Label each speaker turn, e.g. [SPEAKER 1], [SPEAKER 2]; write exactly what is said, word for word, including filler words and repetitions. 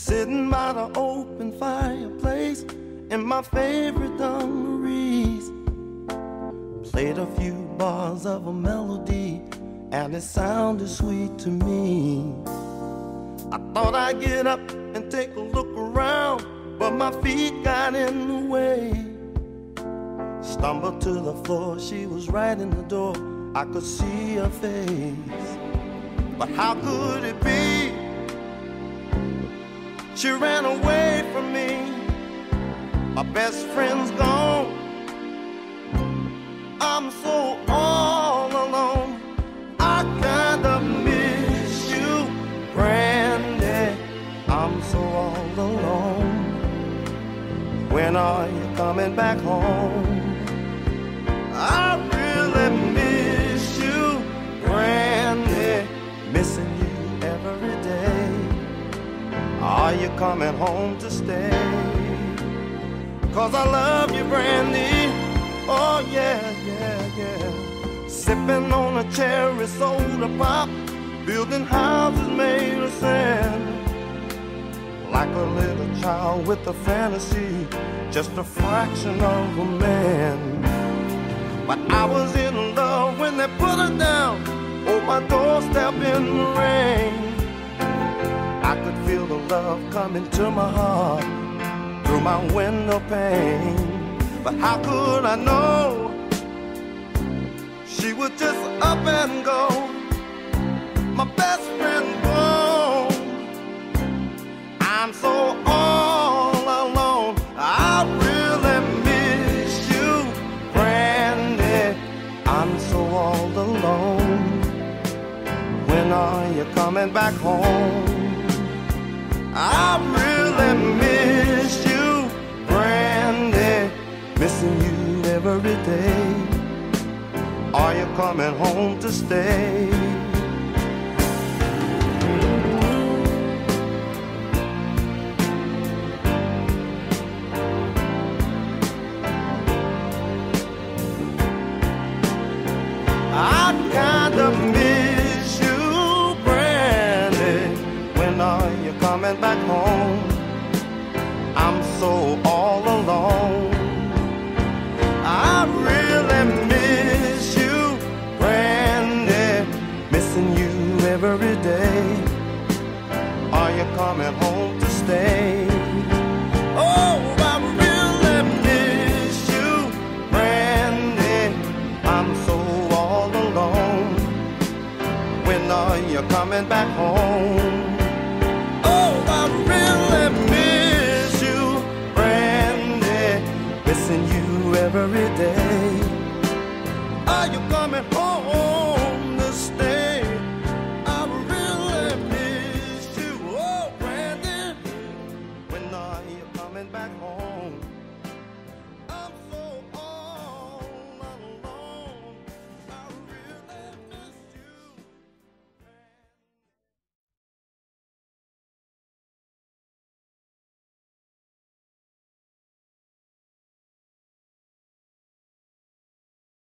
[SPEAKER 1] Sitting by the open fireplace in my favorite dungarees. Played a few bars of a melody and it sounded sweet to me. I thought I'd get up and take a look around, but my feet got in the way. Stumbled to the floor, she was right in the door. I could see her face, but how could it be? She ran away from me. My best friend's gone. I'm so all alone. I kinda miss you, Brandy. I'm so all alone. When are you coming back home? I really miss you, Brandy. Missing you every day. Are you coming home to stay? Cause I love you, Brandy. Oh yeah, yeah, yeah. Sipping on a cherry soda pop, building houses made of sand. Like a little child with a fantasy, just a fraction of a man. But I was in love when they put her down on my doorstep in the rain. I could feel the love coming to my heart through my window pane. But how could I know she would just up and go? My best friend gone. I'm so all alone. I really miss you, Brandy. I'm so all alone. When are you coming back home? I really miss you, Brandy. Missing you every day. Are you coming home to stay? I kinda miss you, Brandy. When are you coming back home? I'm so all alone. I really miss you, Brandy. Missing you every day. Are you coming home to stay? Oh, I really miss you, Brandy. I'm so all alone. When are you coming back home?